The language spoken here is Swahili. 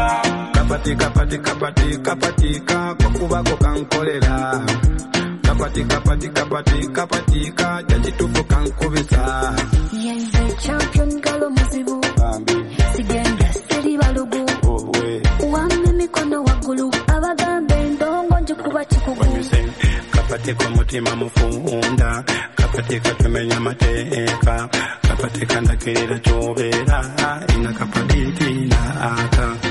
kapatika kokubako kankolera kapatika jachitufu kankubisa yenze champion galo muzibu sigenda seri balugu wame mikono wagulu abagambe ndongo njikuba chikugu kapatika mutima mufunda kapatika tumenya mateka kapatika ndakirira chobera ina kapaditi na aka